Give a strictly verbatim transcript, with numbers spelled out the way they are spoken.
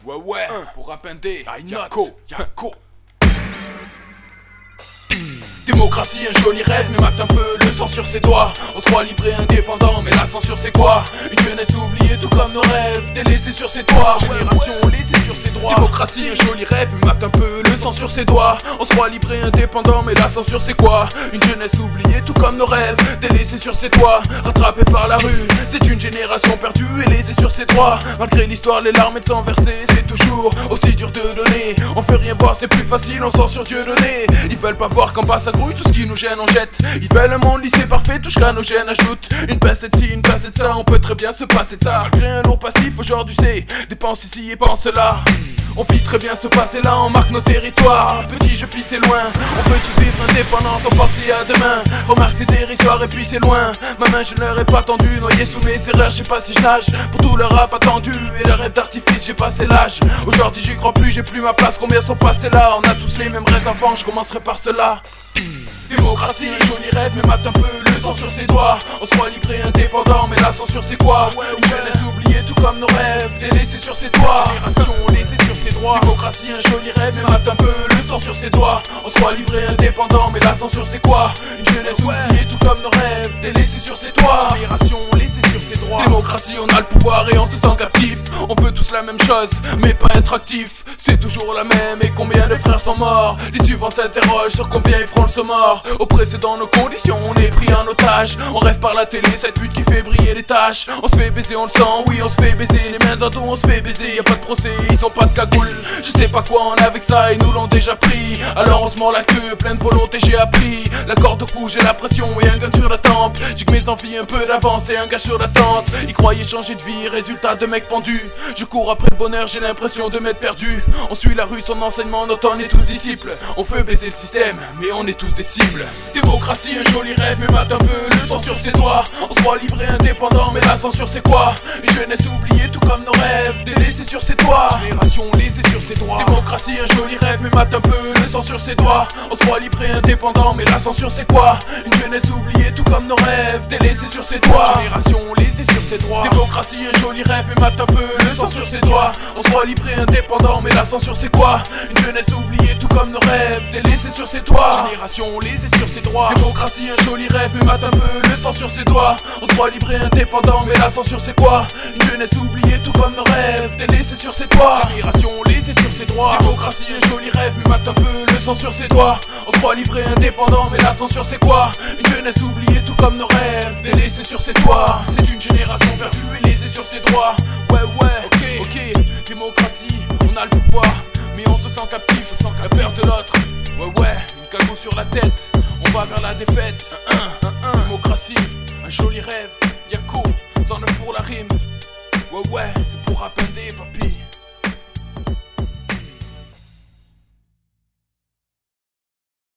Ouais ouais, un. pour appender, Yako, Yako. Démocratie, un joli rêve, mais mate un peu le sang sur ses doigts. On se croit libre et indépendant, mais la censure c'est quoi? Une jeunesse oubliée tout comme nos rêves, délaissée sur ses toits. Génération laissée sur ses droits. Démocratie, un joli rêve, mais mate un peu le sang sur ses doigts. On se croit libre et indépendant, mais la censure c'est quoi? Une jeunesse oubliée tout comme nos rêves, délaissée sur ses toits. Rattrapée par la rue, c'est une génération perdue et lésée sur ses droits. Malgré l'histoire, les larmes et de sang versé, c'est toujours aussi dur de donner. On fait rien voir, c'est plus facile, on censure Dieu donné. Ils veulent pas voir qu'en bas ça grouille, tout ce qui nous gêne on jette. Ils veulent un monde lycée parfait, tout qu'à nos gènes ajoute. Une pincette ci, une pincette ça, on peut très bien se passer de ça. Malgré un lourd passif, aujourd'hui c'est dépense ici et pense là. On vit très bien ce passé là, on marque nos territoires. Petit je puis c'est loin, on veut tous vivre indépendant sans penser à demain. Remarque c'est dérisoire et puis c'est loin. Ma main je ne leur ai pas tendue, noyé sous mes erreurs, je sais pas si je nage. Pour tout leur rap attendu et le rêve d'artifice, j'ai passé l'âge. Aujourd'hui j'y crois plus, j'ai plus ma place, combien sont passés là? On a tous les mêmes rêves d'enfant, je commencerai par cela. Démocratie, joli rêve, mais mate un peu le sang sur ses doigts. On se croit libre et indépendant, mais la censure c'est quoi? Une jeunesse oubliée tout comme nos rêves, délaissée sur ses toits. Génération laissée sur ses droits. Démocratie, un joli rêve, mais mate un peu le sang sur ses doigts. On se croit libre et indépendant, mais la censure c'est quoi? Une jeunesse oubliée tout comme nos rêves, délaissée sur ses toits. Génération laissée sur ses droits. Démocratie, on a le pouvoir et on se sent captif. On veut tous la même chose, mais pas être actif. C'est toujours la même, et combien de frères sont morts? Les suivants s'interrogent sur combien ils feront le saut mort. Oppressés dans nos conditions, on est pris en otage. On rêve par la télé, cette pute qui fait briller les tâches. On se fait baiser, on le sent, oui on se fait baiser. Les mains dans le dos, on se fait baiser, y'a pas de procès, ils ont pas de cagoule. Je sais pas quoi on a avec ça, ils nous l'ont déjà pris. Alors on se mord la queue, pleine de volonté j'ai appris. La corde au cou, j'ai la pression et un gun sur la tempe. J'ai que mes envies un peu d'avance et un gars sur l'attente. Ils croyaient changer de vie, résultat de mec pendu. Je cours après le bonheur, j'ai l'impression de m'être perdu. On suit la rue, son enseignement, notre on est tous disciples. On veut baiser le système, mais on est tous des cibles. Démocratie, un joli rêve, mais mate un peu le sang sur ses doigts. On se croit libre et indépendant, mais la censure c'est quoi? Une jeunesse oubliée tout comme nos rêves, délaissée sur ses toits. Génération laissée sur ses droits. Démocratie, un joli rêve, mais mate un peu le sang sur ses doigts. On se croit libre et indépendant, mais la censure c'est quoi? Une jeunesse oubliée tout comme nos rêves, délaissée sur ses toits. Génération laissée sur ses droits. Démocratie, un joli rêve, mais mate un peu le sang sur ses doigts. On se croit libre et indépendant, mais la censure c'est quoi? Une jeunesse oubliée tout comme nos rêves, délaissée sur ses toits. Génération laissée sur ses droits. Démocratie, un joli rêve, mais mate un peu le sang sur ses doigts. On se croit libre et indépendant, mais la censure c'est quoi? Une jeunesse oubliée tout comme nos rêves, délaissée sur ses toits. Génération laissée sur ses droits. Démocratie, un joli rêve, mais mate un peu le sang sur ses doigts. On se croit libre et indépendant, mais la censure c'est quoi? Une jeunesse oubliée tout comme nos rêves, délaissée sur ses toits. C'est une génération perdue et lésée sur ses droits. Ouais ouais, ok, ok, démocratie, on a le pouvoir, mais on se sent captif, on se sent la peur de l'autre. Ouais ouais, une cagoule sur la tête, on va vers la défaite. Un, un, un, un. Démocratie, un joli rêve, Yako, cent neuf pour la rime. Ouais ouais, c'est pour appender, papi.